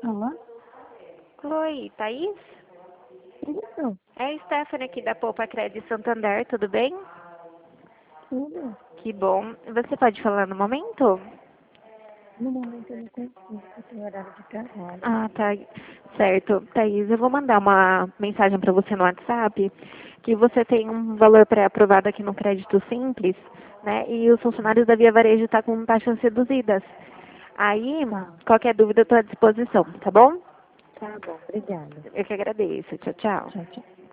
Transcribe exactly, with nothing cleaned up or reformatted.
Alô? Oi, Thaís? Isso, É a Stephanie aqui da Poupa Crédito Santander, tudo bem? tudo. Que bom. Você pode falar no momento? No momento eu não consigo, eu tenho horário de trabalho. Ah, tá. Certo. Thaís, eu vou mandar uma mensagem para você no WhatsApp que você tem um valor pré-aprovado aqui no Crédito Simples, né? E os funcionários da Via Varejo estão com taxas reduzidas. Aí, Tá, qualquer dúvida eu estou à disposição, tá bom? tá bom, obrigada. Eu que agradeço. Tchau, tchau. Tchau, tchau.